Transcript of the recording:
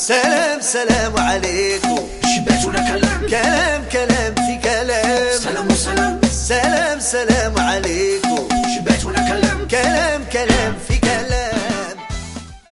سلام سلام عليكم. شبعتونا كلام كلام كلام في كلام. سلام وسلام سلام سلام عليكم. شبعتونا كلام كلام كلام في